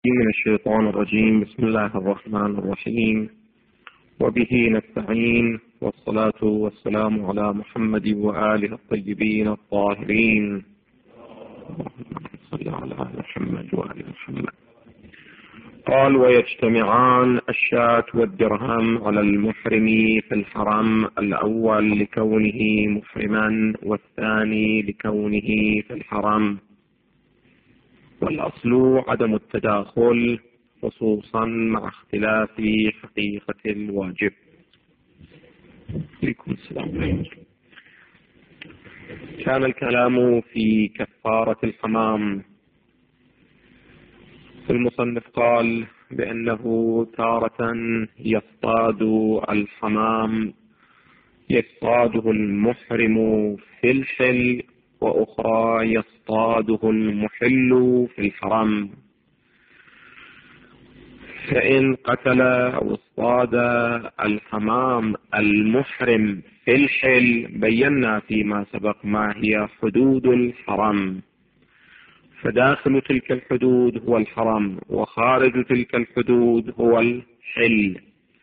من الشيطان الرجيم. بسم الله الرحمن الرحيم، وبه نستعين، والصلاة والسلام على محمد وآله الطيبين الطاهرين. صل على محمد وآل محمد. قال: ويجتمعان الشاة والدرهم على المحرم في الحرم، الأول لكونه محرما والثاني لكونه في الحرم، والأصل عدم التداخل خصوصا مع اختلاف حقيقة الواجب. عليكم السلام. كان الكلام في كفارة الحمام. المصنف قال بأنه تارة يصطاد الحمام يصطاده المحرم في الحل، وأخرى يصطاده المحل في الحرم. فإن قتل أو اصطاد الحمام المحرم في الحل، بينا فيما سبق ما هي حدود الحرم، فداخل تلك الحدود هو الحرم، وخارج تلك الحدود هو الحل.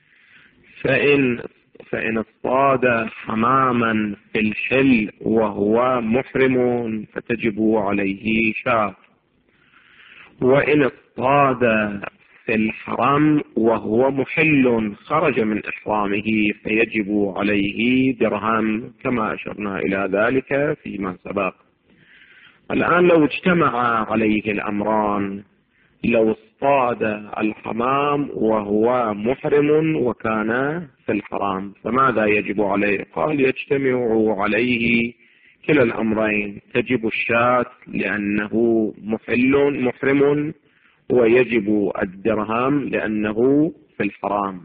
فإن اصطاد حماما في الحل وهو محرم فتجب عليه شاة، وإن اصطاد في الحرم وهو محل خرج من إحرامه فيجب عليه درهم، كما أشرنا إلى ذلك فيما سبق. الآن لو اجتمع عليه الأمران، لو اصطاد الحمام وهو محرم وكان في الحرام، فماذا يجب عليه؟ قال: يجتمع عليه كلا الأمرين، تجب الشاة لأنه محرم، ويجب الدرهم لأنه في الحرام.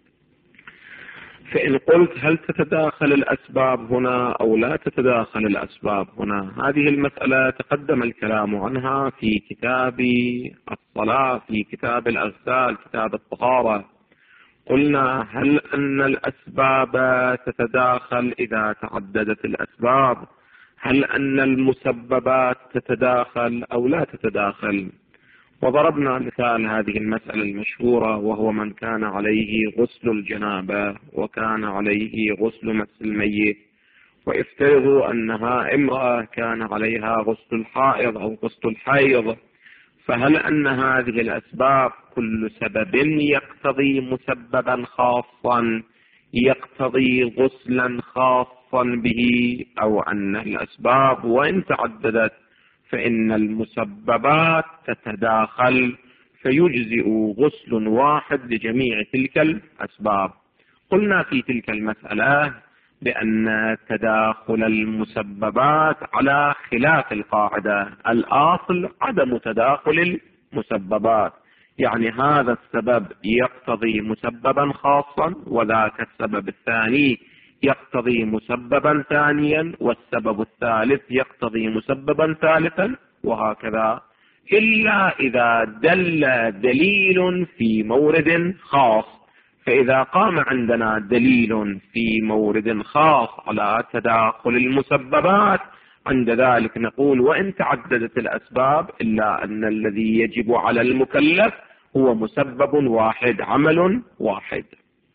فإن قلت هل تتداخل الأسباب هنا أو لا تتداخل الأسباب هنا، هذه المسألة تقدم الكلام عنها في كتاب الصلاة، في كتاب الأغسال، كتاب الطهارة. قلنا: هل أن الأسباب تتداخل إذا تعددت الأسباب؟ هل أن المسببات تتداخل أو لا تتداخل؟ وضربنا مثال هذه المسألة المشهورة، وهو من كان عليه غسل الجنابة وكان عليه غسل مس الميت، وافترضوا أنها امرأة كان عليها غسل الحائض أو غسل الحيض، فهل أن هذه الأسباب كل سبب يقتضي مسببا خاصا يقتضي غسلا خاصا به، أو أن الأسباب وإن تعددت فإن المسببات تتداخل فيجزئ غسل واحد لجميع تلك الأسباب؟ قلنا في تلك المسألة بأن تداخل المسببات على خلاف القاعدة، الأصل عدم تداخل المسببات، يعني هذا السبب يقتضي مسببا خاصا، وذاك السبب الثاني يقتضي مسببا ثانيا، والسبب الثالث يقتضي مسببا ثالثا، وهكذا، إلا إذا دل دليل في مورد خاص. فإذا قام عندنا دليل في مورد خاص على تداخل المسببات، عند ذلك نقول: وإن تعددت الأسباب إلا أن الذي يجب على المكلف هو مسبب واحد، عمل واحد.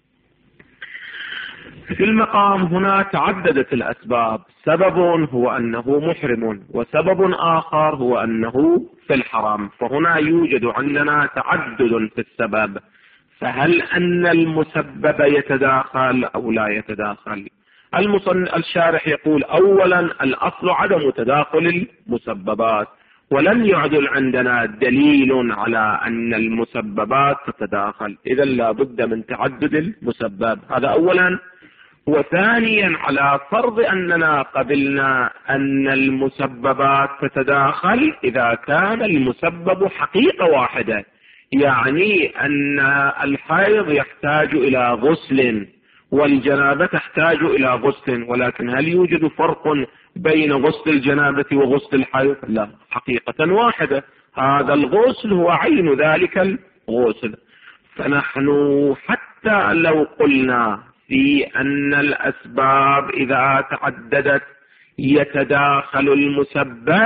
في المقام هنا تعددت الأسباب، سبب هو أنه محرم، وسبب آخر هو أنه في الحرام، فهنا يوجد عندنا تعدد في السبب، فهل أن المسبب يتداخل أو لا يتداخل؟ الشارح يقول: أولا الأصل عدم تداخل المسببات، ولن يعدل عندنا دليل على أن المسببات تتداخل، إذا لا بد من تعدد المسبب، هذا أولا. وثانيا على فرض أننا قبلنا أن المسببات تتداخل، إذا كان المسبب حقيقة واحدة، يعني أن الحيض يحتاج إلى غسل والجنابة تحتاج إلى غسل، ولكن هل يوجد فرق بين غسل الجنابة وغسل الحيض؟ لا، حقيقة واحدة، هذا الغسل هو عين ذلك الغسل. فنحن حتى لو قلنا في أن الأسباب إذا تعددت يتداخل المسبب،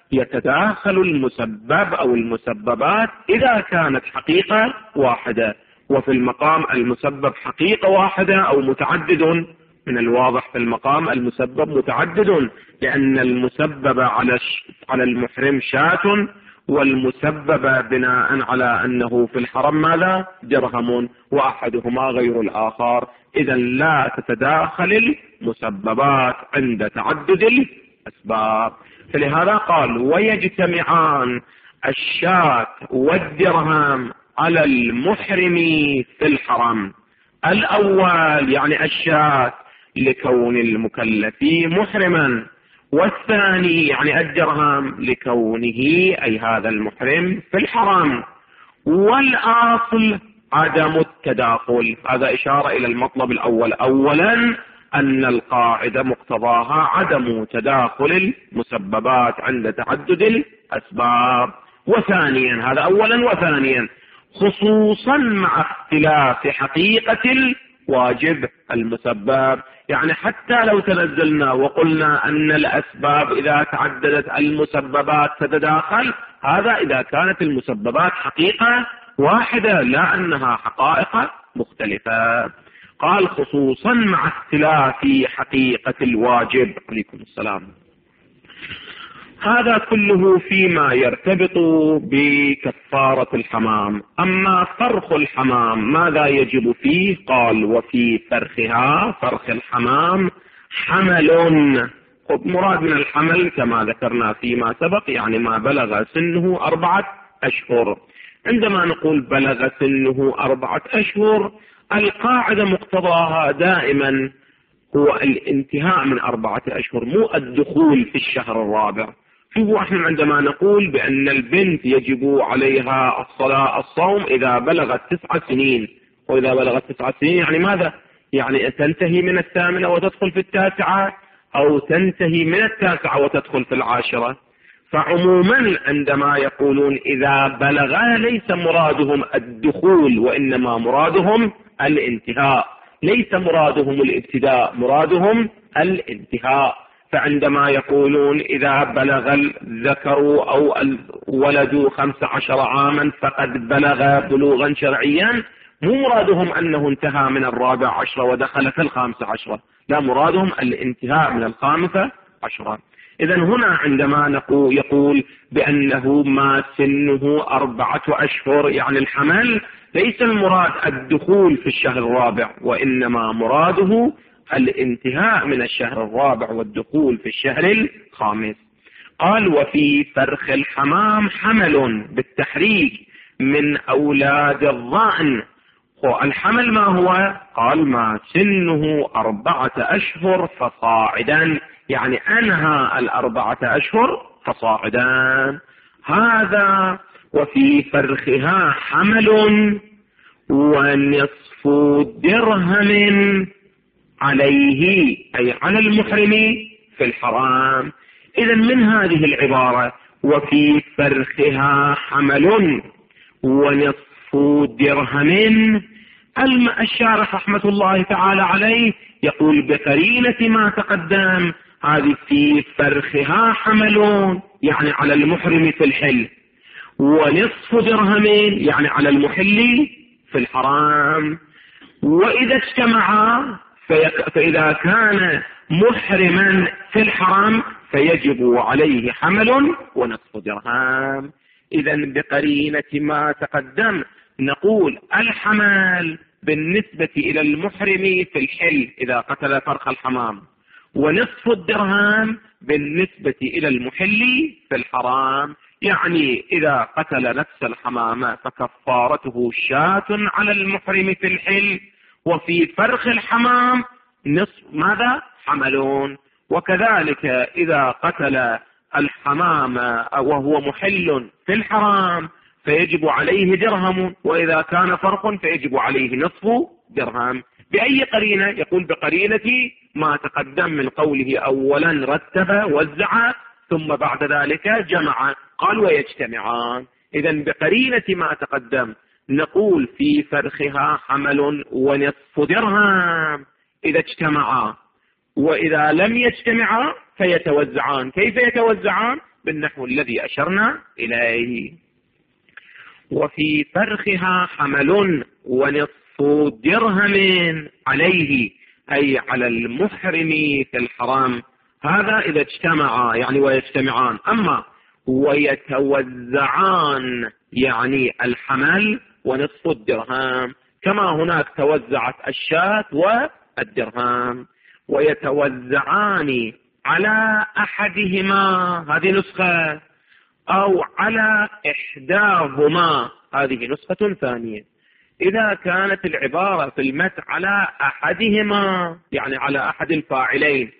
يتداخل المسبب أو المسببات إذا كانت حقيقة واحدة، وفي المقام المسبب حقيقة واحدة أو متعدد. من الواضح في المقام المسبب متعدد، لأن المسبب على المحرم شاة، والمسبب بناء على أنه في الحرم ماذا؟ درهم، وأحدهما غير الآخر. إذا لا تتداخل المسببات عند تعدد الأسباب. فلهذا قال ويجتمعان الشاة والدرهم على المحرم في الحرم. الأول يعني الشاة لكون المكلف محرما، والثاني يعني الدرهم لكونه أي هذا المحرم في الحرم. والأصل عدم التداخل. هذا إشارة إلى المطلب الأول. أولا أن القاعدة مقتضاها عدم تداخل المسببات عند تعدد الأسباب. وثانيا هذا أولا، وثانيا خصوصا مع اختلاف حقيقة الواجب المسبب. يعني حتى لو تنزلنا وقلنا أن الأسباب إذا تعددت المسببات تتداخل، هذا إذا كانت المسببات حقيقة واحدة لا أنها حقائق مختلفة. قال خصوصا مع اختلاف حقيقة الواجب. عليكم السلام. هذا كله فيما يرتبط بكفارة الحمام. أما فرخ الحمام ماذا يجب فيه؟ قال وفي فرخها، فرخ الحمام، حمل. مراد من الحمل كما ذكرنا فيما سبق يعني ما بلغ سنه 4 أشهر. عندما نقول بلغ سنه 4 أشهر، القاعدة مقتضاها دائما هو الانتهاء من 4 أشهر، مو الدخول في الشهر الرابع. شوفوا احنا عندما نقول بأن البنت يجب عليها الصوم إذا بلغت 9 سنين، وإذا بلغت 9 سنين يعني ماذا؟ يعني تنتهي من 8 وتدخل في 9، أو تنتهي من 9 وتدخل في 10. فعموما عندما يقولون إذا بلغا ليس مرادهم الدخول، وإنما مرادهم الانتهاء، ليس مرادهم الابتداء، مرادهم الانتهاء. فعندما يقولون إذا بلغ الذكر أو الولد 15 عاما فقد بلغ بلوغا شرعيا، مو مرادهم أنه انتهى من 14 ودخل في 15، لا، مرادهم الانتهاء من 15. إذا هنا عندما يقول بأنه ما سنه 4 أشهر يعني الحمل، ليس المراد الدخول في الشهر الرابع، وإنما مراده الانتهاء من الشهر الرابع والدخول في الشهر الخامس. قال وفي فرخ الحمام حمل بالتحريك من أولاد الضأن. الحمل ما هو؟ قال ما سنه 4 أشهر فصاعدا، يعني أنهى 4 أشهر فصاعدا. هذا وفي فرخها حمل ونصف درهم عليه، أي على المحرم في الحرام. إذا من هذه العبارة وفي فرخها حمل ونصف درهم، الشارح رحمة الله تعالى عليه يقول بقرينة ما تقدم هذه في فرخها حمل يعني على المحرم في الحل، ونصف درهم يعني على المحل في الحرام. وإذا اجتمعا فإذا كان محرما في الحرام فيجب عليه حمل ونصف درهم. إذا بقرينة ما تقدم نقول الحمل بالنسبة إلى المحرم في الحل إذا قتل فرخ الحمام، ونصف الدرهم بالنسبة إلى المحل في الحرام. يعني إذا قتل نفس الحمام فكفارته شاة على المحرم في الحل، وفي فرخ الحمام نصف ماذا؟ حملون. وكذلك إذا قتل الحمام وهو محل في الحرام فيجب عليه درهم، وإذا كان فرخ فيجب عليه نصف درهم. بأي قرينة؟ يقول بقرينة ما تقدم من قوله أولا رتب وزع ثم بعد ذلك جمع، قال ويجتمعان. إذا بقرينة ما تقدم نقول في فرخها حمل ونصف درهم إذا اجتمعا، وإذا لم يجتمعا فيتوزعان. كيف يتوزعان؟ بالنحو الذي أشرنا إليه. وفي فرخها حمل ونصف درهم عليه، أي على المحرم في الحرام. هذا إذا اجتمعا يعني ويجتمعان. أما ويتوزعان يعني الحمل ونصف الدرهم، كما هناك توزعت الشاة والدرهم. ويتوزعان على أحدهما، هذه نسخة، أو على إحداهما، هذه نسخة ثانية. إذا كانت العبارة في المتن على أحدهما يعني على أحد الفاعلين،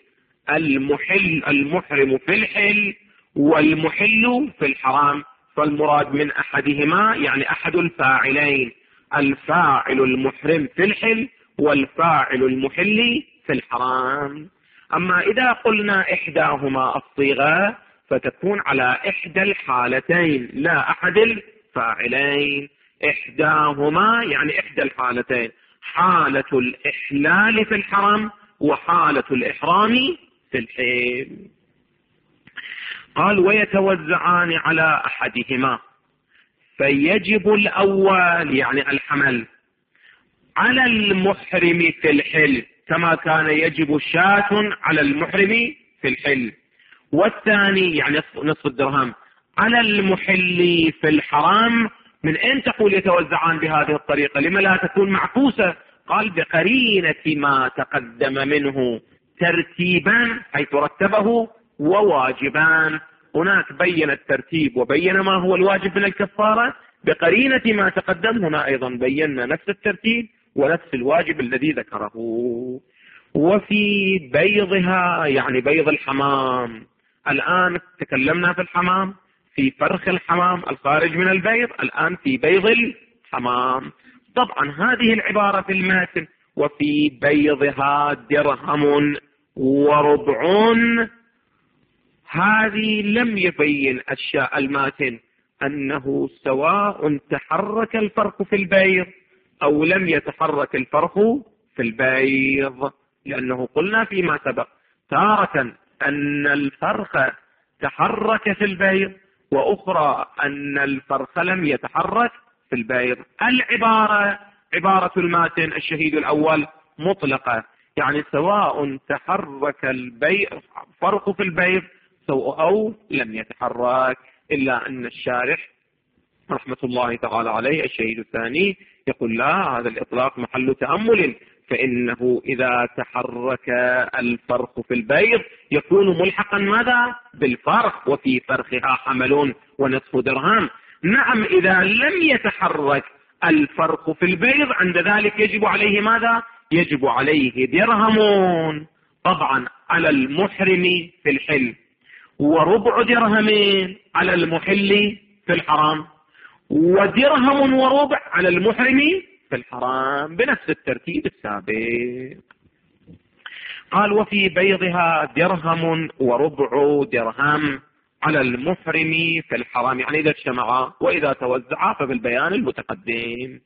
المحرم في الحل والمحل في الحرام، فالمراد من أحدهما يعني أحد الفاعلين، الفاعل المحرم في الحل والفاعل المحل في الحرام. أما إذا قلنا إحداهما الصيغة فتكون على إحدى الحالتين لا أحد الفاعلين. إحداهما يعني إحدى الحالتين، حالة الإحلال في الحرم وحالة الإحرام في الحل. قال ويتوزعان على أحدهما، فيجب الأول يعني الحمل على المحرم في الحل كما كان يجب شاة على المحرم في الحل، والثاني يعني نصف الدرهم على المحل في الحرام. من أين تقول يتوزعان بهذه الطريقة؟ لما لا تكون معكوسة؟ قال بقرينة ما تقدم منه ترتيبا حيث رتبه وواجبان. هناك بين الترتيب وبين ما هو الواجب من الكفارة، بقرينة ما تقدم هنا أيضا بينا نفس الترتيب ونفس الواجب الذي ذكره. وفي بيضها يعني بيض الحمام، الآن تكلمنا في الحمام، في فرخ الحمام الخارج من البيض، الآن في بيض الحمام. طبعا هذه العبارة في المتن وفي بيضها درهم وربع، هذه لم يبين الماتن أنه سواء تحرك الفرخ في البيض أو لم يتحرك الفرخ في البيض، لأنه قلنا فيما سبق تارة أن الفرخ تحرك في البيض وأخرى أن الفرخ لم يتحرك في البيض. عبارة الماتن الشهيد الأول مطلقة، يعني سواء تحرك الفرخ في البيض أو لم يتحرك، إلا أن الشارح رحمة الله تعالى عليه الشهيد الثاني يقول لا، هذا الإطلاق محل تأمل، فإنه إذا تحرك الفرخ في البيض يكون ملحقا ماذا؟ بالفرخ، وفي فرخها حمل ونصف درهم. نعم إذا لم يتحرك الفرخ في البيض عند ذلك يجب عليه ماذا؟ يجب عليه درهم، طبعا على المحرم في الحل، وربع درهم على المحل في الحرام، ودرهم وربع على المحرم في الحرام بنفس الترتيب السابق. قال وفي بيضها درهم وربع درهم على المحرم في الحرام، يعني إذا اجتمعا، وإذا توزعا فبالبيان المتقدم.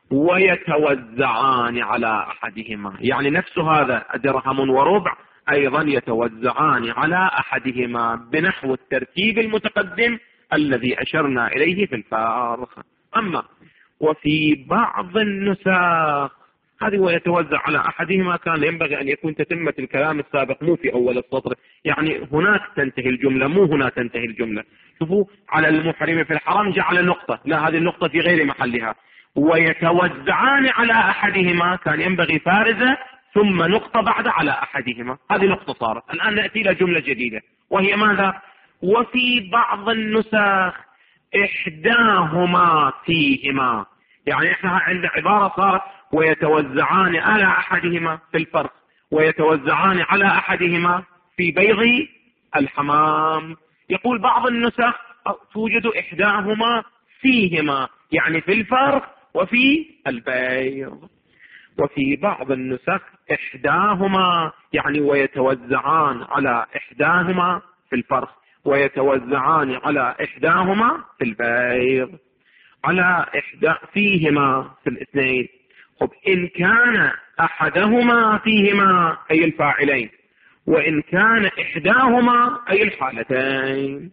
ويتوزعان على أحدهما، يعني نفس هذا درهم وربع أيضا يتوزعان على أحدهما بنحو الترتيب المتقدم الذي أشرنا إليه في الفارخ. أما وفي بعض النساخ هذه ويتوزع على أحدهما كان ينبغي أن يكون تتمة الكلام السابق مو في أول السطر، يعني هناك تنتهي الجملة مو هنا تنتهي الجملة. شوفوا على المحرم في الحرام جعل نقطة، لا هذه النقطة في غير محلها. ويتوزعان على أحدهما كان ينبغي فارزة ثم نقطة بعد على أحدهما، هذه نقطة صارت. الآن نأتي إلى جملة جديدة وهي ماذا؟ وفي بعض النساخ إحداهما فيهما، يعني إحنا عند عبارة صارت ويتوزعان على أحدهما في الفرخ ويتوزعان على أحدهما في بيض الحمام. يقول بعض النسخ توجد إحداهما فيهما، يعني في الفرخ وفي البيض. وفي بعض النسخ إحداهما يعني ويتوزعان على إحداهما في الفرخ ويتوزعان على إحداهما في البيض، على فيهما في الاثنين. طب إن كان أحدهما فيهما أي الفاعلين، وإن كان إحداهما أي الحالتين،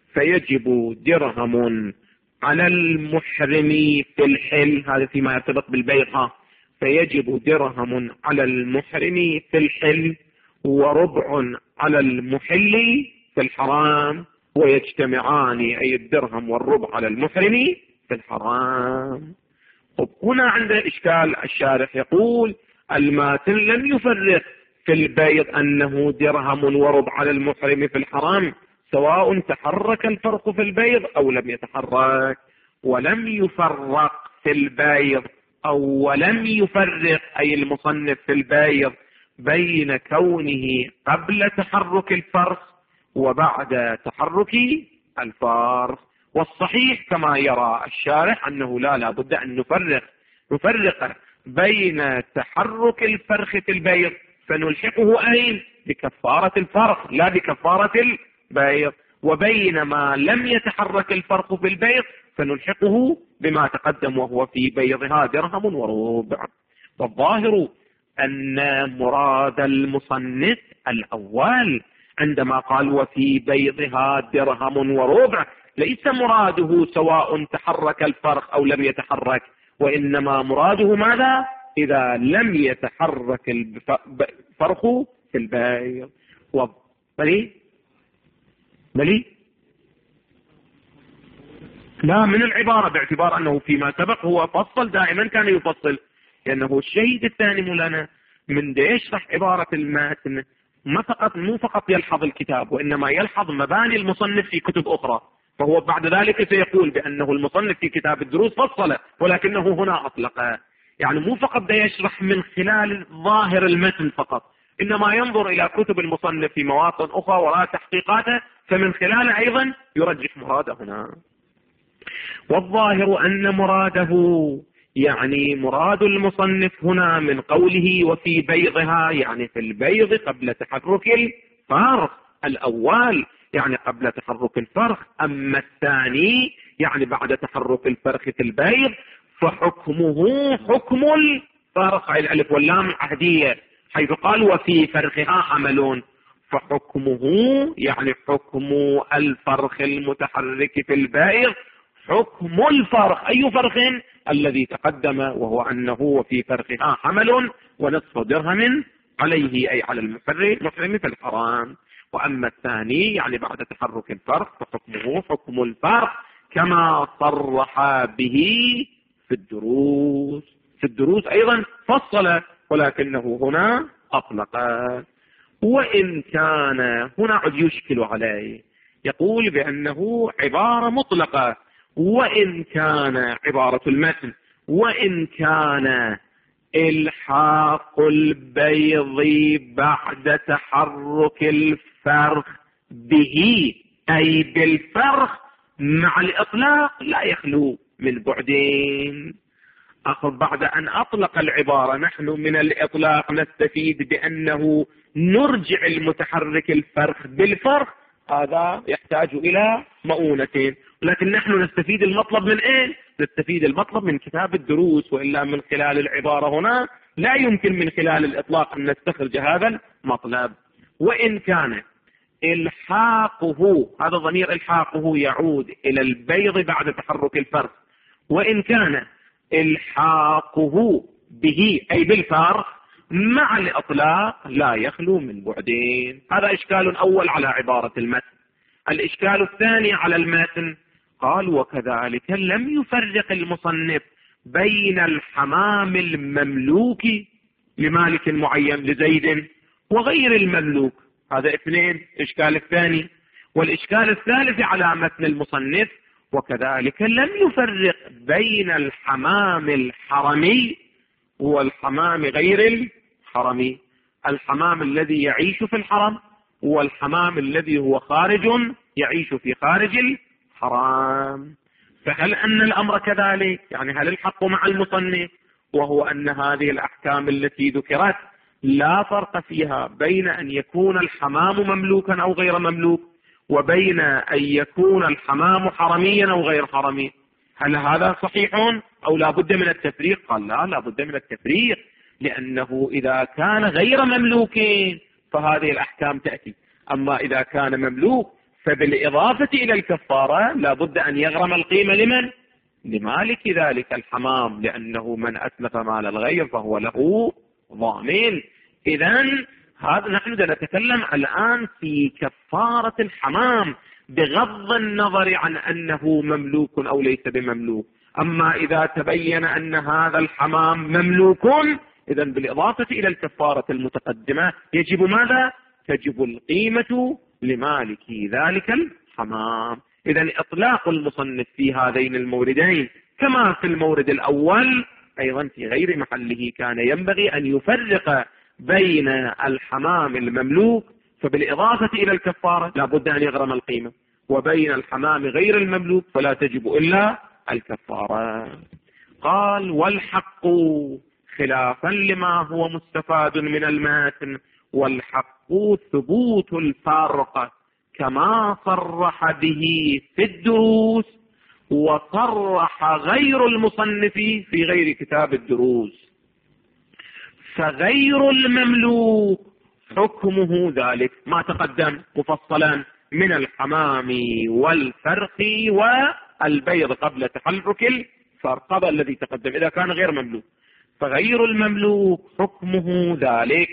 فيجب درهم على المحرم في الحل، هذا فيما يرتبط بالبيع، فيجب درهم على المحرم في الحل وربع على المحل في الحرام، ويجتمعان أي الدرهم والربع على المحرم في الحرام. هنا عند إشكال الشارح، يقول الماتن لم يفرق في البيض أنه درهم وربع على المحرم في الحرام، سواء تحرك الفرق في البيض أو لم يتحرك. ولم يفرق في البيض أو ولم يفرق أي المصنف في البيض بين كونه قبل تحرك الفرق وبعد تحرك الفرق. والصحيح كما يرى الشارح أنه لا بد أن نفرق بين تحرك الفرخ في البيض فنلحقه أين؟ بكفارة الفرخ لا بكفارة البيض، وبين ما لم يتحرك الفرخ في البيض فنلحقه بما تقدم وهو في بيضها درهم وربع. والظاهر أن مراد المصنف الأول عندما قال وفي بيضها درهم وربع ليس مراده سواء تحرك الفرخ أو لم يتحرك، وإنما مراده ماذا؟ إذا لم يتحرك الفرخ في البيض. بلي لا، من العبارة، باعتبار أنه فيما سبق هو فصل، دائما كان يفصل، لأنه الشهيد الثاني مولانا من يشرح عبارة الماتن مو فقط يلحظ الكتاب، وإنما يلحظ مباني المصنف في كتب أخرى، فهو بعد ذلك سيقول بأنه المصنف في كتاب الدروس فصل ولكنه هنا أطلق. يعني مو فقط يشرح من خلال ظاهر المتن فقط، إنما ينظر إلى كتب المصنف في مواطن أخرى وراء تحقيقاته، فمن خلاله أيضا يرجح مراده هنا. والظاهر أن مراده يعني مراد المصنف هنا من قوله وفي بيضها يعني في البيض قبل تحرك الفرخ الأول، يعني قبل تحرك الفرخ. أما الثاني يعني بعد تحرك الفرخ في البيض فحكمه حكم الفرخ، الألف واللام العهدية، حيث قال وفي فرخها حمل، فحكمه يعني حكم الفرخ المتحرك في البيض حكم الفرخ. أي فرخ؟ الذي تقدم، وهو أنه وفي فرخها حمل ونصف درهم عليه أي على المحرم في الحرام. وأما الثاني يعني بعد تحرك الفرخ فحكمه حكم الفرخ كما صرح به في الدروس. في الدروس أيضا فصل، ولكنه هنا أطلق. وإن كان هنا عد يشكل عليه، يقول بأنه عبارة مطلقة، وإن كان عبارة المتن وإن كان الحاق البيض بعد تحرك الفرخ به أي بالفرخ مع الإطلاق لا يخلو من بعدين. بعد أن أطلق العبارة نحن من الإطلاق نستفيد بأنه نرجع المتحرك الفرخ بالفرخ، هذا يحتاج إلى مؤونتين، لكن نحن نستفيد المطلب من إيه؟ نستفيد المطلب من كتاب الدروس، وإلا من خلال العبارة هنا لا يمكن من خلال الإطلاق أن نستخرج هذا المطلب. وإن كان الحاقه، هذا ضمير الحاقه يعود إلى البيض بعد تحرك الفرخ، وإن كان الحاقه به أي بالفرخ مع الإطلاق لا يخلو من بعدين. هذا إشكال أول على عبارة المتن. الإشكال الثاني على المتن، قال وكذلك لم يفرق المصنف بين الحمام المملوك لمالك معين لزيد وغير المملوك. هذا اثنين، إشكال الثاني. والإشكال الثالث على متن المصنف وكذلك لم يفرق بين الحمام الحرمي والحمام غير الحرمي، الحمام الذي يعيش في الحرم والحمام الذي هو خارج يعيش في خارج الحرام. فهل أن الأمر كذلك؟ يعني هل الحق مع المصنف وهو أن هذه الأحكام التي ذكرت لا فرق فيها بين أن يكون الحمام مملوكا أو غير مملوك وبين أن يكون الحمام حرميا أو غير حرمي؟ هل هذا صحيح أو لا بد من التفريق؟ قال لا بد من التفريق، لأنه إذا كان غير مملوك فهذه الأحكام تأتي، أما إذا كان مملوك فبالإضافة إلى الكفارة لابد أن يغرم القيمة لمن؟ لمالك ذلك الحمام، لأنه من أتلف مال الغير فهو له ضامن. إذن هذا نحن نتكلم الآن في كفارة الحمام بغض النظر عن أنه مملوك أو ليس بمملوك. أما إذا تبين أن هذا الحمام مملوك، إذن بالإضافة إلى الكفارة المتقدمة يجب ماذا؟ تجب القيمة لمالك ذلك الحمام. إذن إطلاق المصنف في هذين الموردين كما في المورد الأول أيضا في غير محله كان ينبغي أن يفرق بين الحمام المملوك فبالإضافة إلى الكفارة لا بد أن يغرم القيمة، وبين الحمام غير المملوك فلا تجب إلا الكفارة. قال والحق خلافا لما هو مستفاد من المتن، والحق ثبوت الفرق كما صرح به في الدروس، وصرح غير المصنف في غير كتاب الدروس. فغير المملوك حكمه ذلك ما تقدم مفصلا من الحمام والفرق والبيض قبل تحرك الفرق، قبل الذي تقدم إذا كان غير مملوك. فغير المملوك حكمه ذلك.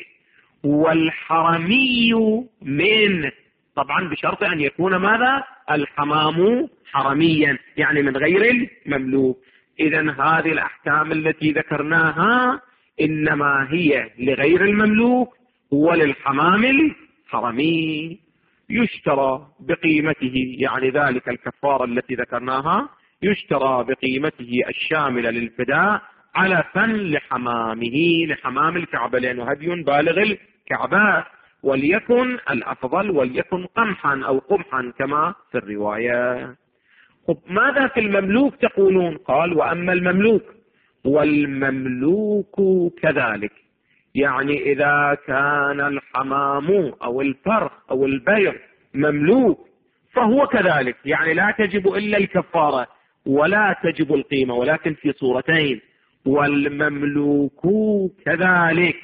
والحرمي من، طبعا بشرط أن يكون ماذا؟ الحمام حرميا يعني من غير المملوك. إذن هذه الأحكام التي ذكرناها إنما هي لغير المملوك وللحمام الحرمي. يشترى بقيمته، يعني ذلك الكفارة التي ذكرناها يشترى بقيمته الشاملة للفداء علفا لحمامه، لحمام الكعبة، لأنه هدي بالغ الكعبة، وليكن الأفضل وليكن قمحا أو قمحا كما في الرواية. ماذا في المملوك تقولون؟ قال وأما المملوك والمملوك كذلك، يعني إذا كان الحمام أو الفرخ أو البيض مملوك فهو كذلك، يعني لا تجب إلا الكفارة ولا تجب القيمة، ولكن في صورتين. والمملوك كذلك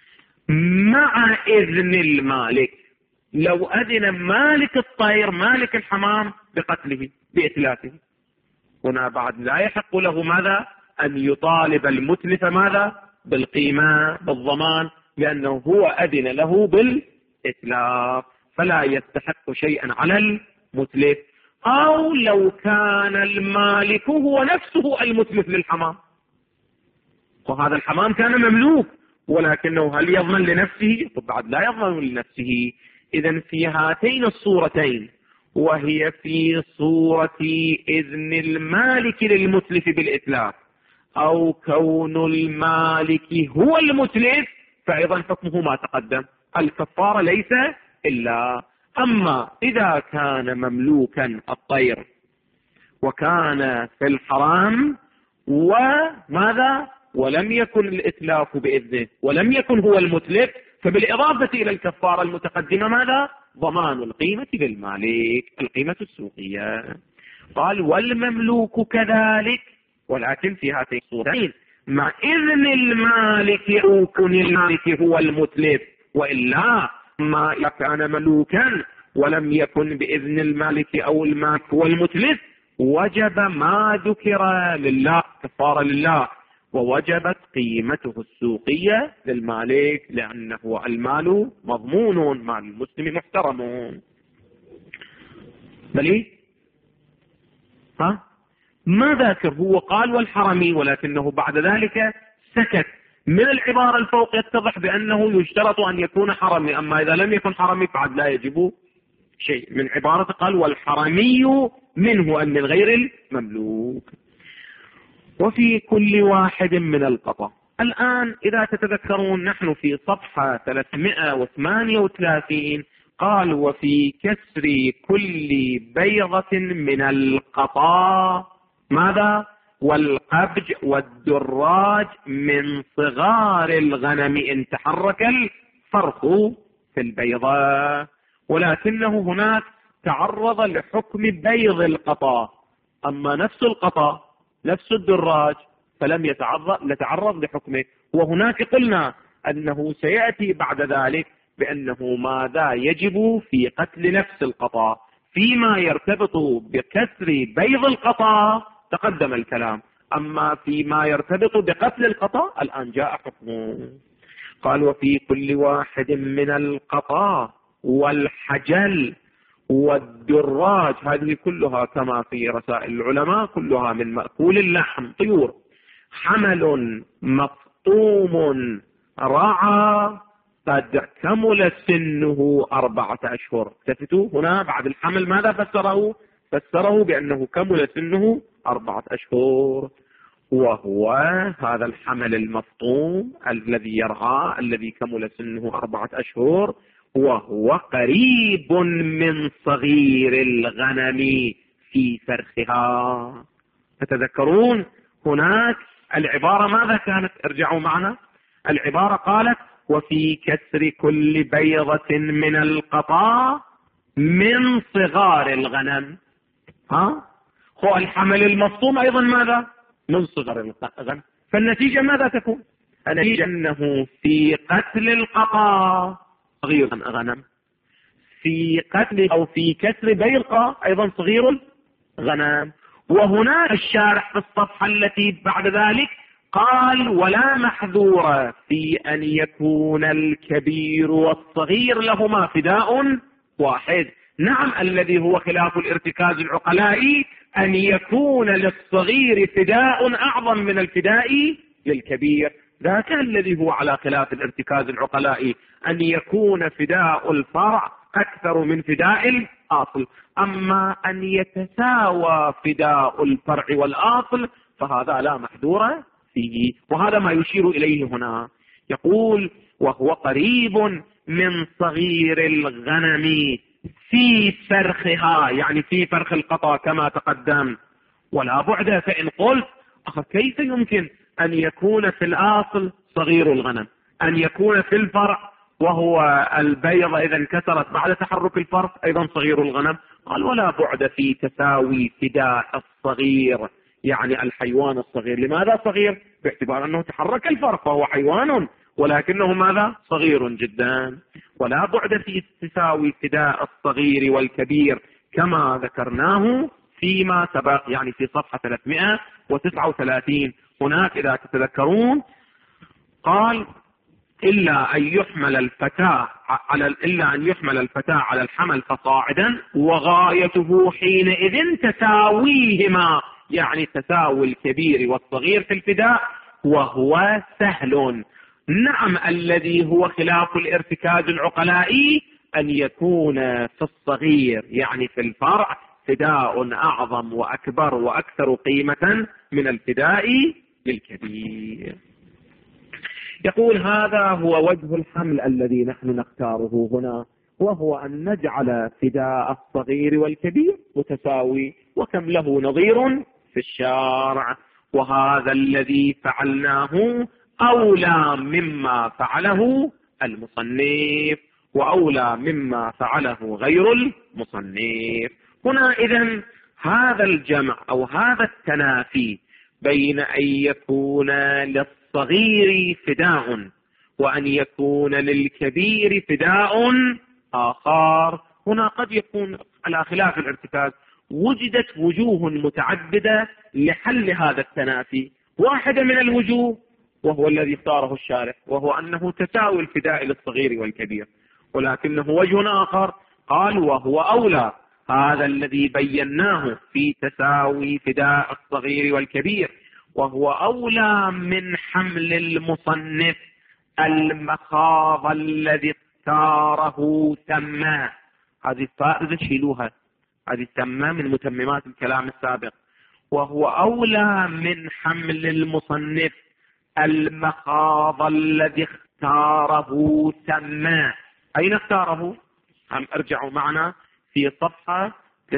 مع إذن المالك، لو أذن مالك الطير مالك الحمام بقتله بإتلافه، هنا بعد لا يحق له ماذا؟ أن يطالب المتلف ماذا؟ بالقيمة بالضمان، لأنه هو أذن له بالإتلاف فلا يستحق شيئا على المتلف. أو لو كان المالك هو نفسه المتلف للحمام، وهذا الحمام كان مملوك ولكنه هل يضمن لنفسه؟ بعد لا يضمن لنفسه. إذن في هاتين الصورتين، وهي في صورة إذن المالك للمتلف بالإتلاف أو كون المالك هو المتلف، فأيضا حكمه ما تقدم، الكفارة ليس إلا. أما إذا كان مملوكا الطير وكان في الحرام وماذا؟ ولم يكن الإتلاف بإذنه ولم يكن هو المتلف، فبالإضافة إلى الكفارة المتقدمة ماذا؟ ضمان القيمة للمالك، القيمة السوقية. قال والمملوك كذلك، ولكن في هاتين الصورتين مع إذن المالك أو كن المالك هو المتلف، وإلا ما إذا كان مملوكا ولم يكن بإذن المالك أو المالك هو المتلف وجب ما ذكر لله، كفارة لله، ووجبت قيمته السوقية للمالك، لأنه المال مضمون، مال المسلم محترم. بلي ما ذاكر هو قال والحرمي، ولكنه بعد ذلك سكت. من العبارة الفوق يتضح بأنه يشترط أن يكون حرمي، أما إذا لم يكن حرمي فعد لا يجب شيء. من عبارة قال والحرمي منه أن من غير المملوك. وفي كل واحد من القطع. الآن إذا تتذكرون نحن في صفحة 338 قال وفي كسر كل بيضة من القطا ماذا؟ والقبج والدراج من صغار الغنم إن تحرك الفرق في البيضة، ولكنه هناك تعرض لحكم بيض القطا، أما نفس القطا نفس الدراج فلم يتعرض لحكمه. وهناك قلنا أنه سيأتي بعد ذلك بأنه ماذا يجب في قتل نفس القطا، فيما يرتبط بكسر بيض القطا تقدم الكلام، أما فيما يرتبط بقتل القطا الآن جاء حكمه. قال وفي كل واحد من القطا والحجل والدراج، هذه كلها كما في رسائل العلماء كلها من مأكول اللحم طيور، حمل مفطوم رعى قد كمل سنه 4 أشهر. التفتوا هنا بعد الحمل ماذا فسره بأنه كمل سنه 4 أشهر، وهو هذا الحمل المفطوم الذي يرعى الذي كمل سنه 4 أشهر، وهو قريب من صغير الغنم في فرخها. تتذكرون هناك العبارة ماذا كانت؟ ارجعوا معنا. العبارة قالت وفي كسر كل بيضة من القطا من صغار الغنم. هو الحمل المفطوم أيضا ماذا؟ من صغر الغنم. فالنتيجة ماذا تكون؟ النتيجة أنه في قتل القطا صغير الغنم، في قتل أو في كسر بيضة أيضا صغير الغنم. وهناك الشارح في الصفحة التي بعد ذلك قال ولا محذور في أن يكون الكبير والصغير لهما فداء واحد. نعم، الذي هو خلاف الارتكاز العقلائي أن يكون للصغير فداء أعظم من الفداء للكبير، ذاك الذي هو على خلاف الارتكاز العقلائي، أن يكون فداء الفرع أكثر من فداء الأصل. أما أن يتساوى فداء الفرع والأصل فهذا لا محذور فيه، وهذا ما يشير إليه هنا. يقول وهو قريب من صغير الغنم في فرخها، يعني في فرخ القطا كما تقدم. ولا بعد، فإن قلت كيف يمكن أن يكون في الأصل صغير الغنم، أن يكون في الفرع وهو البيضة إذا انكسرت بعد تحرك الفرق أيضا صغير الغنم؟ قال ولا بعد في تساوي فداء الصغير، يعني الحيوان الصغير. لماذا صغير؟ باعتبار أنه تحرك الفرق فهو حيوان، ولكنه ماذا؟ صغير جدا. ولا بعد في تساوي فداء الصغير والكبير كما ذكرناه فيما سبق، يعني في صفحة 339. هناك إذا تتذكرون قال إلا أن يحمل الفتاة على الحمل فصاعدا، وغايته حينئذ تساويهما، يعني تساوي الكبير والصغير في الفداء، وهو سهل. نعم، الذي هو خلاف الارتكاز العقلائي أن يكون في الصغير يعني في الفرع فداء أعظم وأكبر وأكثر قيمة من الفداء للكبير. يقول هذا هو وجه الحمل الذي نحن نختاره هنا، وهو أن نجعل فداء الصغير والكبير متساوي، وكم له نظير في الشارع. وهذا الذي فعلناه أولى مما فعله المصنف، وأولى مما فعله غير المصنف. هنا إذن هذا الجمع أو هذا التنافي بين أن يكون للصغير فداء وأن يكون للكبير فداء آخر، هنا قد يكون على خلاف الارتكاز. وجدت وجوه متعددة لحل هذا التنافي. واحدة من الوجوه وهو الذي اختاره الشارح، وهو أنه تساوي الفداء للصغير والكبير، ولكنه وجه آخر قال وهو أولى، هذا الذي بيناه في تساوي فداء الصغير والكبير، وهو أولى من حمل المصنف المخاض الذي اختاره سماه. هذه الفائدة شيلوها، هذه سماه من متممات الكلام السابق. وهو أولى من حمل المصنف المخاض الذي اختاره سماه. أين اختاره؟ ارجعوا معنا في صفحة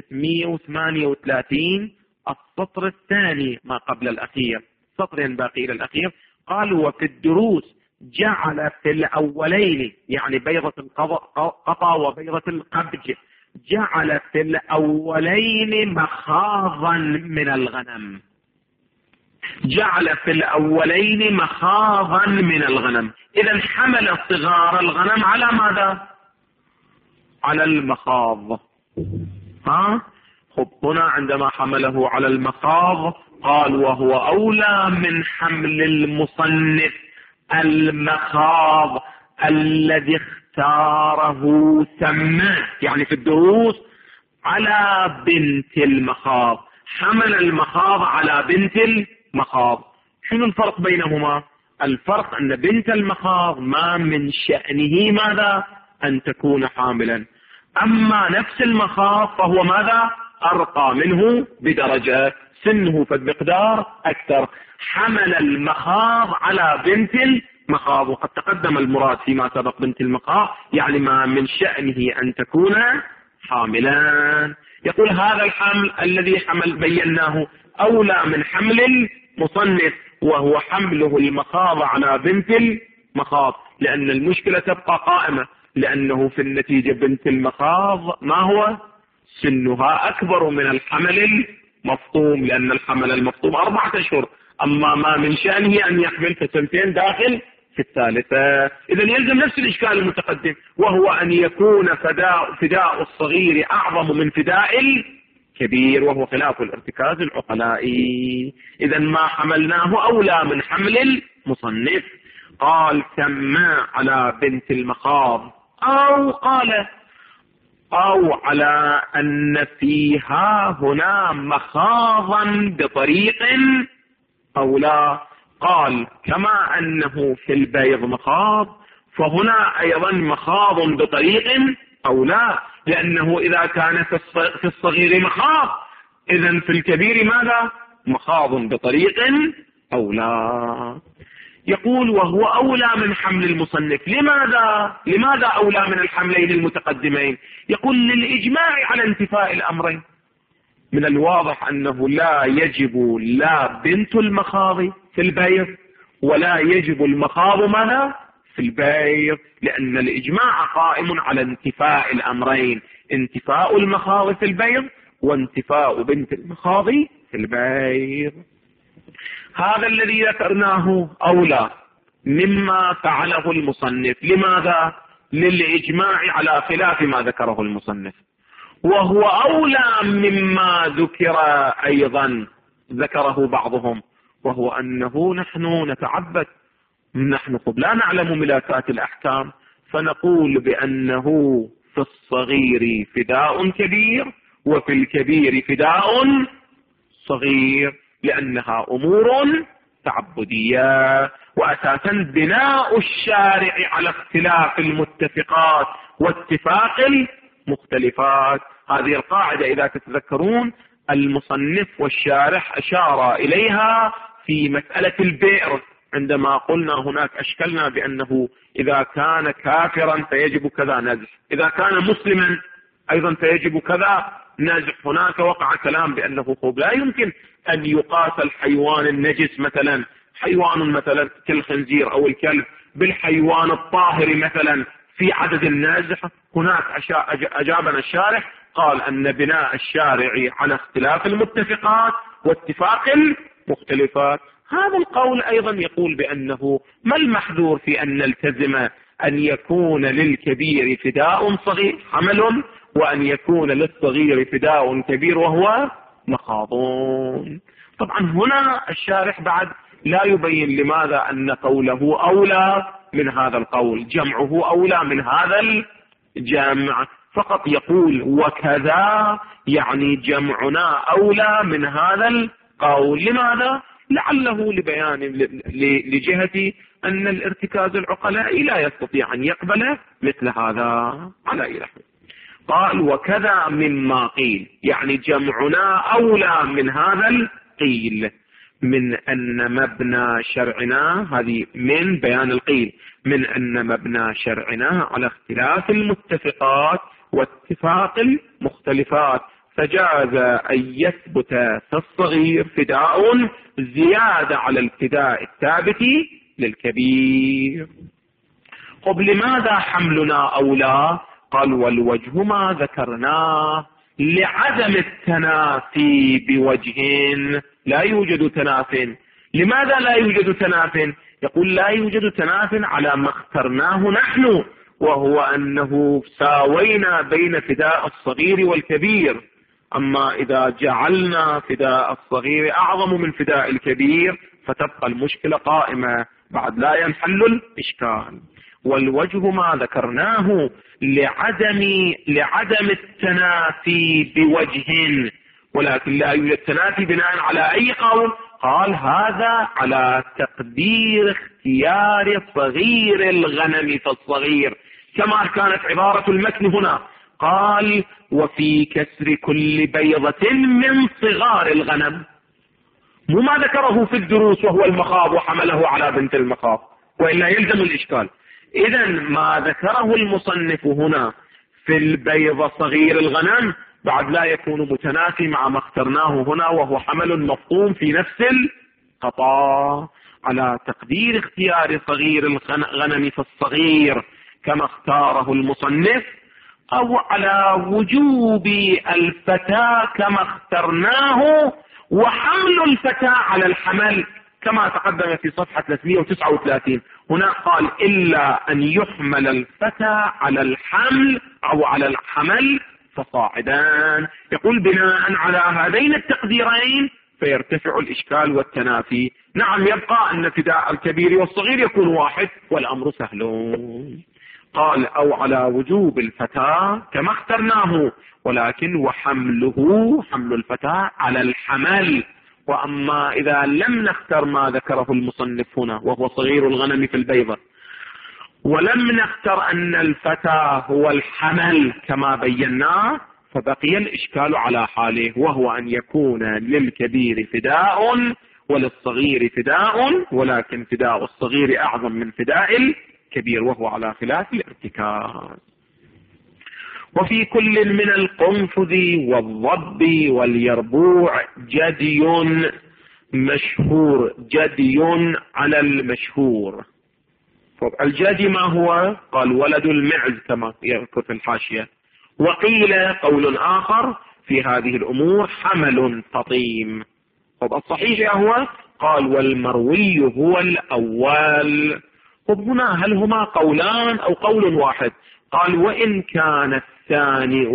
338 السطر الثاني ما قبل الأخير، سطرين باقي إلى الأخير. قال وفي الدروس جعل في الأولين، يعني بيضة القطا وبيضة القبج، جعل في الأولين مخاضا من الغنم، جعل في الأولين مخاضا من الغنم. إذا حمل صغار الغنم على ماذا؟ على المخاض. هنا عندما حمله على المخاض قال وهو أولى من حمل المصنف المخاض الذي اختاره سماه، يعني في الدروس على بنت المخاض، حمل المخاض على بنت المخاض. شنو الفرق بينهما؟ الفرق أن بنت المخاض ما من شأنه ماذا؟ أن تكون حاملا، أما نفس المخاض فهو ماذا؟ أرقى منه بدرجة، سنه فبمقدار أكثر. حمل المخاض على بنت المخاض، وقد تقدم المراد فيما سبق بنت المخاض يعني ما من شأنه أن تكون حاملا. يقول هذا الحمل الذي حمل بيناه أولى من حمل المصنف، وهو حمله المخاض على بنت المخاض، لأن المشكلة تبقى قائمة، لأنه في النتيجة بنت المخاض ما هو؟ سنها أكبر من الحمل المفطوم، لأن الحمل المفطوم 4 أشهر، أما ما من شأنه أن يحمل في 2 داخل في الثالثة. إذا يلزم نفس الإشكال المتقدم، وهو أن يكون فداء الصغير أعظم من فداء الكبير، وهو خلاف الارتكاز العقلائي. إذا ما حملناه أولى من حمل المصنف. قال سمى على بنت المخاض، أو قال أو على أن فيها هنا مخاضا بطريق أو لا. قال كما أنه في البيض مخاض فهنا أيضا مخاض بطريق أو لا، لأنه إذا كان في الصغير مخاض إذن في الكبير ماذا؟ مخاض بطريق أو لا. يقول وهو أولى من حمل المصنف. لماذا أولى من الحملين المتقدمين؟ يقول للإجماع على انتفاء الأمرين. من الواضح أنه لا يجب لا بنت المخاض في البيض ولا يجب المخاض ماذا في البيض، لأن الإجماع قائم على انتفاء الأمرين، انتفاء المخاض في البيض وانتفاء بنت المخاض في البيض. هذا الذي ذكرناه أولى مما فعله المصنف. لماذا؟ للإجماع على خلاف ما ذكره المصنف. وهو أولى مما ذكر أيضا ذكره بعضهم، وهو أنه نحن نتعبد، نحن لا نعلم ملاكات الأحكام، فنقول بأنه في الصغير فداء كبير وفي الكبير فداء صغير، لأنها أمور تعبدية. وأساسا بناء الشارع على اختلاف المتفقات واتفاق المختلفات. هذه القاعدة إذا تتذكرون المصنف والشارح أشار إليها في مسألة البئر، عندما قلنا هناك أشكلنا بأنه إذا كان كافرا فيجب كذا نزح، إذا كان مسلما أيضا فيجب كذا نزح. هناك وقع كلام بأنه لا يمكن أن يقاس الحيوان النجس مثلا، حيوان مثلا كالخنزير أو الكلب، بالحيوان الطاهر مثلا في عدد النازح. هناك أجابنا الشارح قال أن بناء الشارع على اختلاف المتفقات واتفاق المختلفات. هذا القول أيضا يقول بأنه ما المحذور في أن نلتزم أن يكون للكبير فداء صغير حمل، وأن يكون للصغير فداء كبير وهو مخاضون. طبعا هنا الشارح بعد لا يبين لماذا أن قوله أولى من هذا القول، جمعه أولى من هذا الجمع، فقط يقول وكذا يعني جمعنا أولى من هذا القول. لماذا؟ لعله لبيان لجهة أن الارتكاز العقلائي لا يستطيع أن يقبل مثل هذا على إله. قال وكذا مما قيل، يعني جمعنا أولى من هذا القيل، من أن مبنى شرعنا، هذه من بيان القيل، من أن مبنى شرعنا على اختلاف المتفقات واتفاق المختلفات، فجاز أن يثبت في الصغير فداء زيادة على الفداء الثابت للكبير. طب لماذا حملنا أولى؟ قال والوجه ما ذكرناه لعدم التنافي بوجه، لا يوجد تناف. لماذا لا يوجد تناف؟ يقول لا يوجد تناف على ما اخترناه نحن، وهو أنه ساوينا بين فداء الصغير والكبير، أما إذا جعلنا فداء الصغير أعظم من فداء الكبير فتبقى المشكلة قائمة، بعد لا ينحل الإشكال. والوجه ما ذكرناه لعدم التنافي بوجه، ولكن لا يوجد تنافي بناء على أي قول. قال هذا على تقدير اختيار صغير الغنم فالصغير، كما كانت عبارة المتن هنا. قال وفي كسر كل بيضة من صغار الغنم، مو ما ذكره في الدروس وهو المخاض وحمله على بنت المخاض، وإلا يلزم الإشكال. إذا ما ذكره المصنف هنا في البيض صغير الغنم بعد لا يكون متنافي مع ما اخترناه هنا، وهو حمل مفطوم في نفس القطاع، على تقدير اختيار صغير الغنم فالصغير كما اختاره المصنف، أو على وجوب الفتاة كما اخترناه، وحمل الفتاة على الحمل كما تقدم في صفحة 339. هنا قال إلا أن يحمل الفتى على الحمل أو على الحمل فصاعدان. يقول بناء على هذين التقديرين فيرتفع الإشكال والتنافي. نعم يبقى أن فداء الكبير والصغير يكون واحد والأمر سهل. قال أو على وجوب الفتاة كما اخترناه، ولكن وحمله حمل الفتاة على الحمل. وأما إذا لم نختر ما ذكره المصنف هنا وهو صغير الغنم في البيضة، ولم نختر أن الفتى هو الحمل كما بيناه، فبقي الإشكال على حاله، وهو أن يكون للكبير فداء وللصغير فداء، ولكن فداء الصغير أعظم من فداء الكبير، وهو على خلاف الارتكاز. وفي كل من القنفذ والضب واليربوع جدي مشهور، جدي على المشهور. الجدي ما هو؟ قال ولد المعز كما يذكر في الحاشية. وقيل قول آخر في هذه الأمور حمل فطيم. الصحيح هو قال والمروي هو الأول. هنا هل هما قولان أو قول واحد؟ قال وإن كان الثاني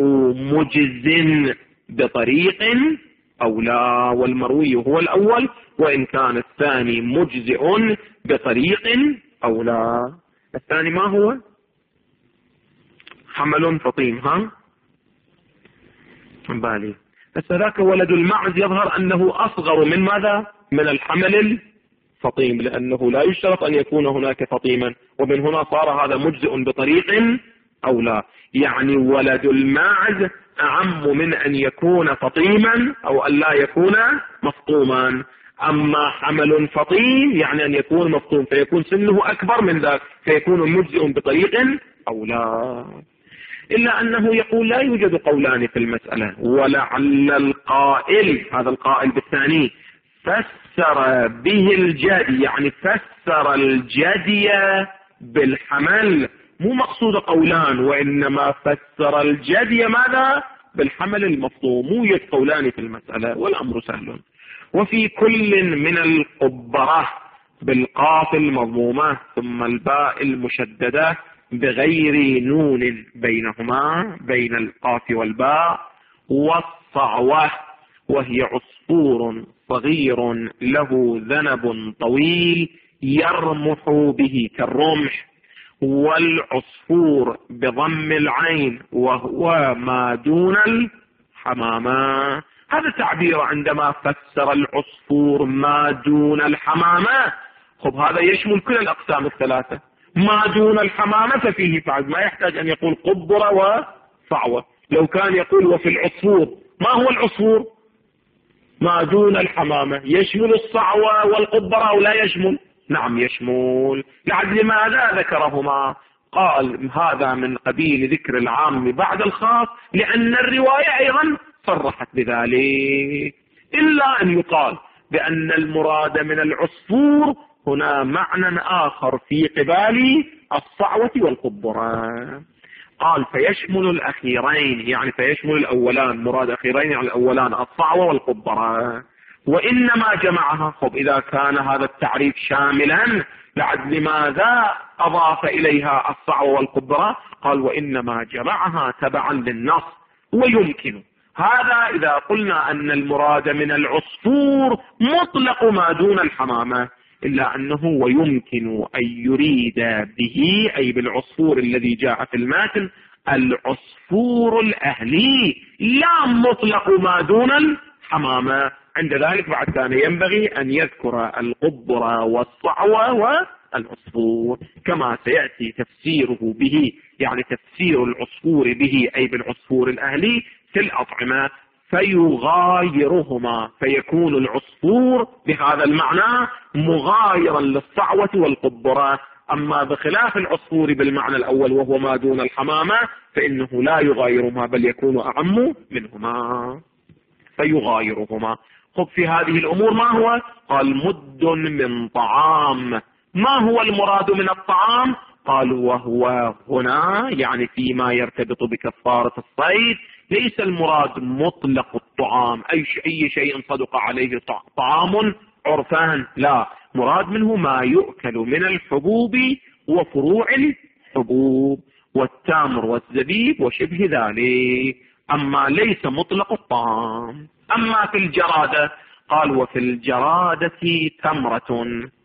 مجز بطريق أو لا، والمروي هو الأول، وإن كان الثاني مجزئ بطريق أو لا. الثاني ما هو؟ حمل فطيم. ها بالي بس ذاك ولد المعز يظهر أنه أصغر من ماذا؟ من الحمل الفطيم، لأنه لا يشترط أن يكون هناك فطيما، ومن هنا صار هذا مجزئ بطريق أو لا. يعني ولد المعز أعم من أن يكون فطيما أو أن لا يكون مفطوما. أما حمل فطيم يعني أن يكون مفطوم، فيكون سنه أكبر من ذلك، فيكون مجزئ بطريق أو لا. إلا أنه يقول لا يوجد قولان في المسألة، ولعل القائل، هذا القائل بالثاني، فسر به الجدي، يعني فسر الجدي بالحمل، مو مقصود قولان، وإنما فسر الجدي ماذا؟ بالحمل المفطوم. مو يوجد قولان في المسألة والأمر سهل. وفي كل من القبرة بالقاف المضمومة ثم الباء المشددة بغير نون بينهما بين القاف والباء، والصعوة وهي عصفور صغير له ذنب طويل يرمح به كالرمح، والعصفور بضم العين وهو ما دون الحمامة. هذا التعبير عندما فسر العصفور ما دون الحمامة، هذا يشمل كل الأقسام الثلاثة. ما دون الحمامة ففيه فعل، ما يحتاج أن يقول قبرة وصعوة. لو كان يقول وفي العصفور، ما هو العصفور؟ ما دون الحمامة، يشمل الصعوة والقبرة أو لا يشمل؟ نعم يشمل. لماذا ذكرهما؟ قال هذا من قبيل ذكر العام بعد الخاص، لأن الرواية أيضا صرحت بذلك. إلا أن يقال بأن المراد من العصفور هنا معنى آخر في قبال الصعوة والقبرة. قال فيشمل الأخيرين، يعني فيشمل الأولان، مراد أخيرين يعني الأولان الصعوة والقبرة، وإنما جمعها. إذا كان هذا التعريف شاملا لماذا أضاف إليها الصعوة والقبرة؟ قال وإنما جمعها تبعا للنص. ويمكن هذا إذا قلنا أن المراد من العصفور مطلق ما دون الحمامة، إلا أنه ويمكن أن يريد به أي بالعصفور الذي جاء في المتن العصفور الأهلي لا مطلق ما دون الحمامة. عند ذلك بعد كان ينبغي أن يذكر القبر والصعوة والعصفور كما سيأتي تفسيره به، يعني تفسير العصفور به أي بالعصفور الأهلي في الأطعمة، فيغايرهما فيكون العصفور بهذا المعنى مغايرا للصعوة والقبرة. أما بخلاف العصفور بالمعنى الأول وهو ما دون الحمامة فإنه لا يغايرهما بل يكون أعم منهما فيغايرهما. خب في هذه الأمور ما هو؟ قال مد من طعام. ما هو المراد من الطعام؟ قال وهو هنا يعني فيما يرتبط بكفارة الصيد ليس المراد مطلق الطعام أي شيء صدق عليه طعام عرفان، لا، مراد منه ما يؤكل من الحبوب وفروع الحبوب والتمر والزبيب وشبه ذلك، أما ليس مطلق الطعام. أما في الجرادة قال وفي الجرادة تمرة،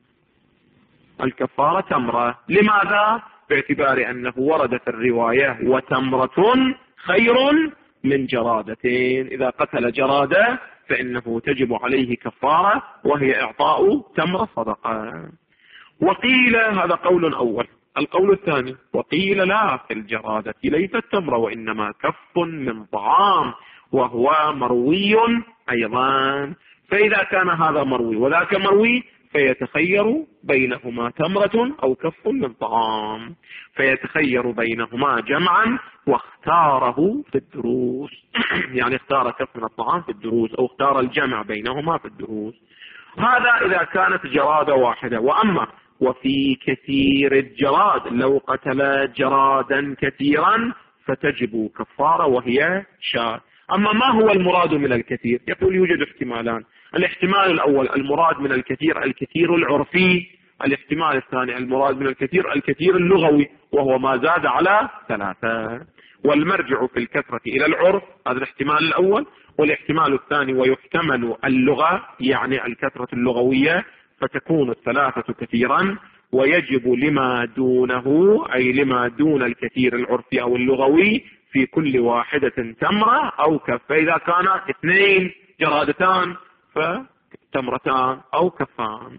الكفارة تمرة. لماذا؟ باعتبار أنه ورد في الرواية وتمرة خير من جرادتين، إذا قتل جرادة فإنه تجب عليه كفارة وهي إعطاء تمرة صدقة. وقيل هذا قول أول. القول الثاني وقيل لا في الجرادة ليس التمرة وإنما كف من طعام وهو مروي أيضا، فإذا كان هذا مروي وذاك مروي فيتخير بينهما تمرة أو كف من طعام، فيتخير بينهما جمعا واختاره في الدروس يعني اختار كف من الطعام في الدروس أو اختار الجمع بينهما في الدروس. هذا إذا كانت جرادة واحدة. وأما وفي كثير الجراد لو قتل جرادا كثيرا فتجب كفارة وهي شاة. أما ما هو المراد من الكثير؟ يقول يوجد احتمالان. الاحتمال الأول المراد من الكثير الكثير العرفي، الاحتمال الثاني المراد من الكثير الكثير اللغوي وهو ما زاد على 3، والمرجع في الكثرة إلى العرف، هذا الاحتمال الأول. والاحتمال الثاني ويحتمل اللغة يعني الكثرة اللغوية فتكون 3 كثيرا ويجب لما دونه أي لما دون الكثير العرفي أو اللغوي في كل واحدة تمرة أو كف، فإذا كان 2 جرادتان فتمرتان أو كفان.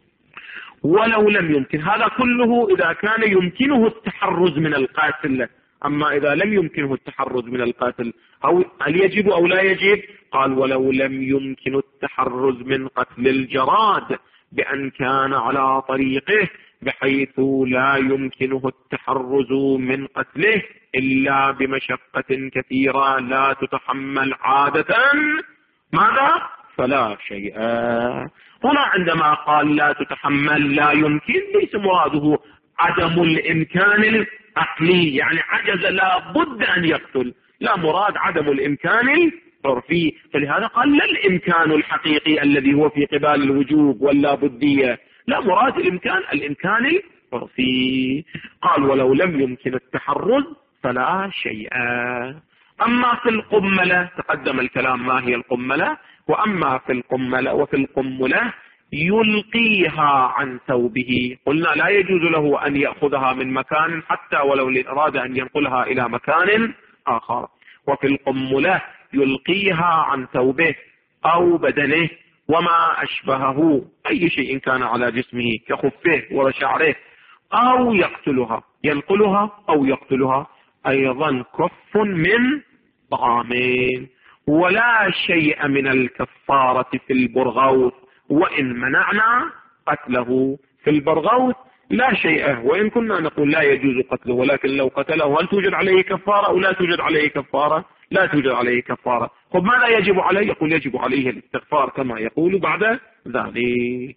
ولو لم يمكن، هذا كله إذا كان يمكنه التحرز من القاتل. أما إذا لم يمكنه التحرز من القاتل هل يجب أو لا يجب؟ قال ولو لم يمكن التحرز من قتل الجراد بأن كان على طريقه بحيث لا يمكنه التحرز من قتله إلا بمشقة كثيرة لا تتحمل عادة، ماذا؟ فلا شيء. هنا عندما قال لا تتحمل لا يمكن ليس مراده عدم الإمكان العقلي يعني عجز لا بد أن يقتل، لا، مراد عدم الإمكان العرفي. فلهذا قال لا الإمكان الحقيقي الذي هو في قبال الوجوب ولا بدية، لا، مراد الإمكان العرفي. قال ولو لم يمكن التحرز فلا شيء. أما في القملة تقدم الكلام ما هي القملة. وأما في القملة وفي القملة يلقيها عن ثوبه، قلنا لا يجوز له أن يأخذها من مكان حتى ولو أراد أن ينقلها إلى مكان آخر. وفي القملة يلقيها عن ثوبه أو بدنه وما أشبهه أي شيء كان على جسمه كخفه وشعره أو يقتلها، ينقلها أو يقتلها، أيضا كف من طعامين. ولا شيء من الكفارة في البرغوث وإن منعنا قتله. في البرغوث لا شيء، وإن كنا نقول لا يجوز قتله، ولكن لو قتله هل توجد عليه كفارة أو لا توجد عليه كفارة؟ لا توجد عليه كفارة. طب ماذا يجب عليه؟ يقول يجب عليه الاستغفار كما يقول بعد ذلك.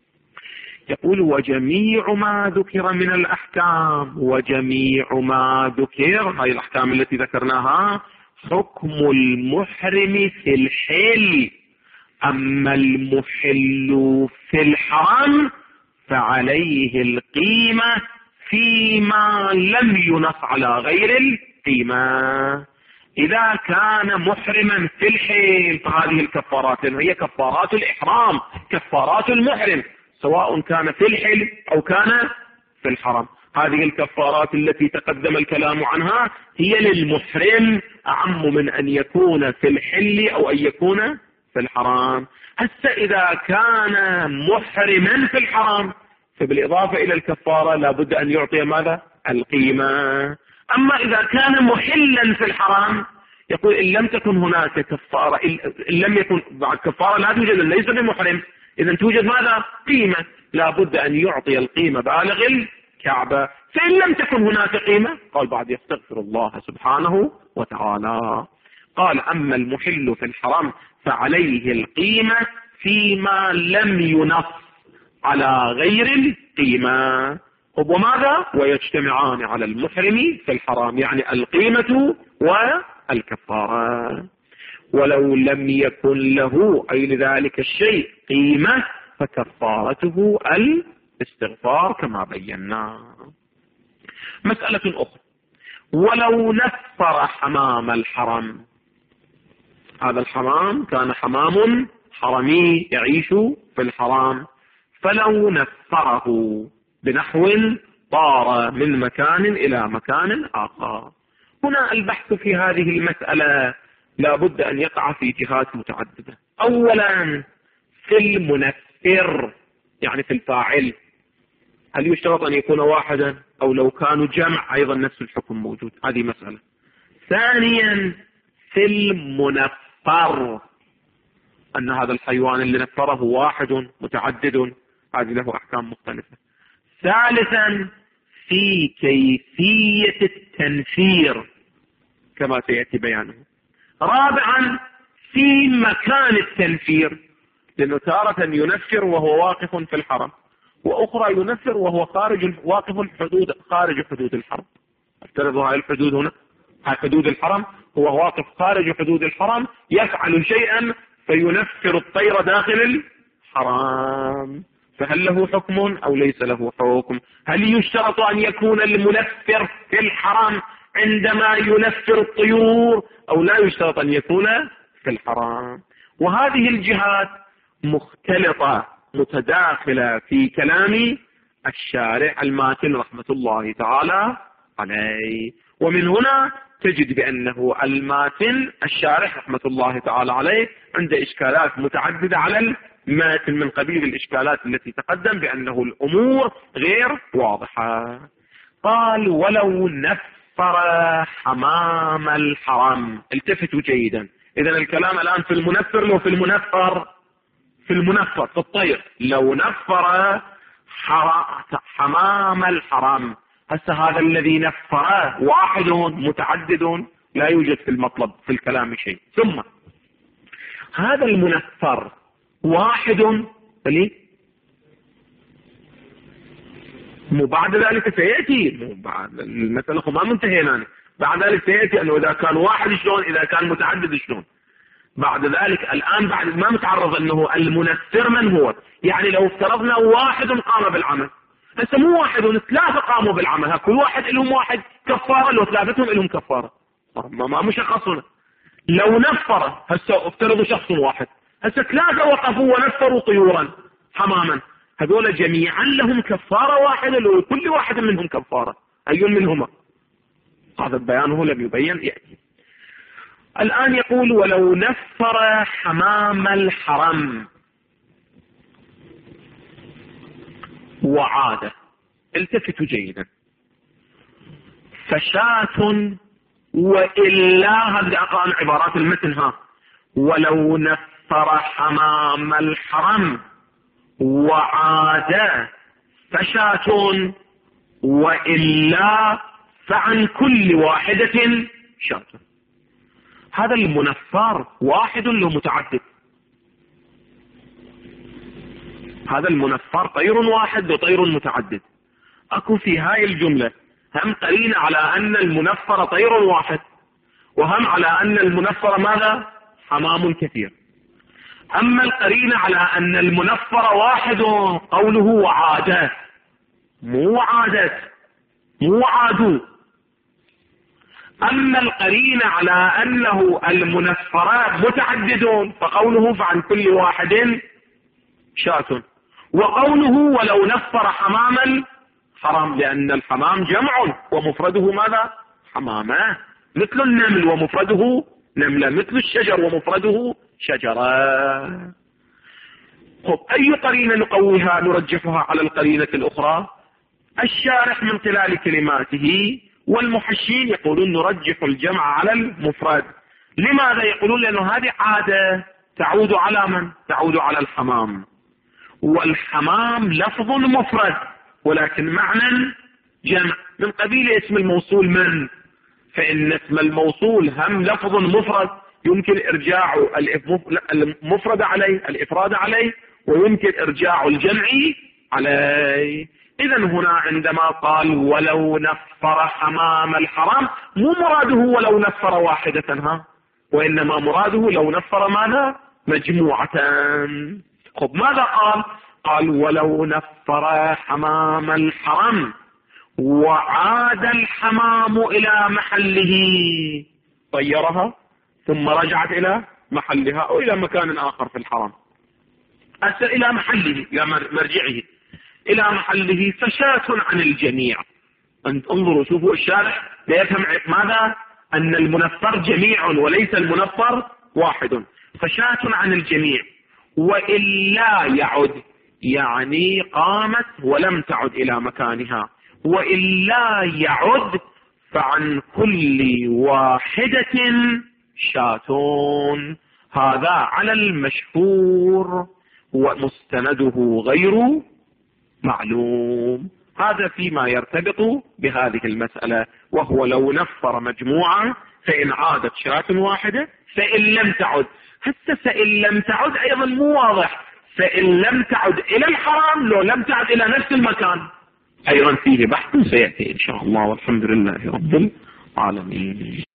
يقول وجميع ما ذكر من الأحكام، وجميع ما ذكر هذه الأحكام التي ذكرناها حكم المحرم في الحل. أما المحل في الحرم فعليه القيمة فيما لم ينص على غير القيمة. إذا كان محرما في الحين فهذه الكفارات هي كفارات الإحرام، كفارات المحرم سواء كان في الحل أو كان في الحرم. هذه الكفارات التي تقدم الكلام عنها هي للمحرم أعم من أن يكون في الحل أو أن يكون في الحرام. هسه إذا كان محرما في الحرام فبالإضافة إلى الكفارة لابد أن يعطي ماذا؟ القيمة. أما إذا كان محلا في الحرام يقول إن لم تكن هناك كفارة، إن لم يكن بعد كفارة لا توجد، ليس بمحرم، إذا توجد ماذا؟ قيمة، لابد أن يعطي القيمة بالغ الكعبة. فإن لم تكن هناك قيمة قال بعد يستغفر الله سبحانه وتعالى. قال أما المحل في الحرام فعليه القيمة فيما لم ينص على غير القيمة. وماذا؟ ويجتمعان على المحرم في الحرام، يعني القيمة والكفارة. ولو لم يكن له أي لذلك الشيء قيمة فكفارته الاستغفار كما بينا. مسألة أخرى، ولو نفر حمام الحرم، هذا الحمام كان حمام حرمي يعيش في الحرام، فلو نفره بنحو طار من مكان إلى مكان آخر. هنا البحث في هذه المسألة لابد أن يقع في جهات متعددة. أولا في المنفر، يعني في الفاعل، هل يشترط أن يكون واحدا أو لو كانوا جمع أيضا نفس الحكم موجود؟ هذه مسألة. ثانيا في المنفر، أن هذا الحيوان اللي نفره واحد متعدد، هذه له أحكام مختلفة. ثالثا في كيفية التنفير كما سيأتي بيانه. رابعا في مكان التنفير، لأنه تارة ينفر وهو واقف في الحرم، وأخرى ينفر وهو واقف خارج حدود الحرم. افترضوا هاي الحدود هنا، هاي حدود الحرم، هو واقف خارج حدود الحرم يفعل شيئا فينفر الطير داخل الحرم، فهل له حكم أو ليس له حكم؟ هل يشترط أن يكون المنفر في الحرم عندما ينفر الطيور أو لا يشترط أن يكون في الحرم؟ وهذه الجهات مختلطة متداخلة في كلام الشارع الماتن رحمة الله تعالى عليه. ومن هنا تجد بأنه الماتن الشارح رحمة الله تعالى عليه عنده إشكالات متعددة على الماتن، من قبيل الإشكالات التي تقدم بأنه الأمور غير واضحة. قال ولو نفر حمام الحرم. التفتوا جيدا، إذن الكلام الآن في المنفر لو في المنفر، في المنفر في الطير. لو نفر حمام الحرم، هسه هذا الذي نفره واحد متعدد، لا يوجد في المطلب في الكلام شيء. ثم هذا المنفر واحد مو بعد ذلك سيأتي، بعد المسألة ما منتهينا، بعد ذلك سيأتي أنه إذا كان واحد شلون، إذا كان متعدد شلون. بعد ذلك الآن بعد ما متعرض أنه المنفر من هو، يعني لو افترضنا واحد قام بالعمل، هسه مو واحد ثلاثة قاموا بالعمل، كل واحد لهم واحد كفارة، لو ثلاثتهم لهم كفارة، ما مشخصنا. لو نفر هسه افترضوا شخص واحد، هسه ثلاثة وقفوا ونفروا طيورا حماما، هذول جميعا لهم كفارة واحدة، لو كل واحد منهم كفارة، أي منهما؟ هذا البيان هو لم يبين يأتي. الآن يقول ولو نفر حمام الحرم وعاد، التفتوا جيدا، فشاة وإلا، هذه أقام عبارات المتن، ولو نفر حمام الحرم وعاد فشاة وإلا فعن كل واحدة شاة. هذا المنفر واحد له متعدد، هذا المنفر طير واحد وطير متعدد. أكو في هاي الجملة هم قرينة على أن المنفر طير واحد، وهم على أن المنفر ماذا؟ حمام كثير. أما القرينة على أن المنفر واحد قوله وعادة، مو وعادت، مو وعادوا. أما القرينة على أنه المنفرات متعددون فقوله فعن كل واحد شاة، وقوله ولو نفر حماما حرام، لأن الحمام جمع ومفرده ماذا؟ حمامة، مثل النمل ومفرده نملة، مثل الشجر ومفرده شجرة. أي قرينة نقويها نرجحها على القرينة الأخرى؟ الشارح من خلال كلماته والمحشين يقولون نرجح الجمع على المفرد. لماذا يقولون؟ لأنه هذه عادة تعود على من؟ تعود على الحمام، والحمام لفظ مفرد ولكن معنى جمع، من قبيل اسم الموصول من، فإن اسم الموصول هم لفظ مفرد يمكن إرجاع المفرد عليه الإفراد عليه، ويمكن إرجاع الجمع عليه. إذا هنا عندما قال ولو نفر حمام الحرام مو مراده ولو نفر واحدة، وإنما مراده لو نفر ماذا؟ مجموعة. خب ماذا قال؟ قال ولو نفر حمام الحرم وعاد الحمام إلى محله، طيرها ثم رجعت إلى محلها أو إلى مكان آخر في الحرم، إلى محله، إلى مرجعه، إلى محله، فشاة عن الجميع. انظروا شوفوا الشارح ليفهم ماذا؟ أن المنفر جميع وليس المنفر واحد، فشاة عن الجميع. وإلا يعد يعني قامت ولم تعد إلى مكانها، وإلا يعد فعن كل واحدة شاتون. هذا على المشهور ومستنده غير معلوم. هذا فيما يرتبط بهذه المسألة، وهو لو نفر مجموعة فإن عادت شاة واحدة، فإن لم تعد. حتى فإن لم تعد أيضا مو واضح، فإن لم تعد إلى الحرام لو لم تعد إلى نفس المكان أيضا فيه بحث سيأتي إن شاء الله، والحمد لله رب العالمين.